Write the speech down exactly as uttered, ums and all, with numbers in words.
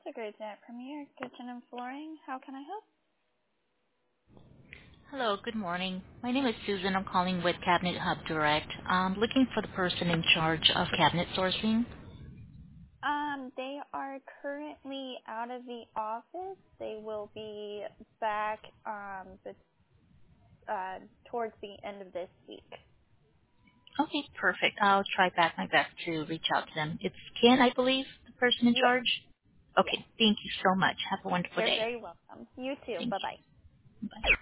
a great day Premier Kitchen and Flooring. How can I help? Hello, good morning. My name is Susan. I'm calling with Cabinet Hub Direct. I'm looking for the person in charge of cabinet sourcing. Um, they are currently out of the office. They will be back um, but, uh, towards the end of this week. Okay, perfect. I'll try back my best to reach out to them. It's Ken, I believe, the person in Yes, charge? yes. Okay, thank you so much. Have a wonderful You're day. very welcome. You too. Thank Bye bye. you. Bye.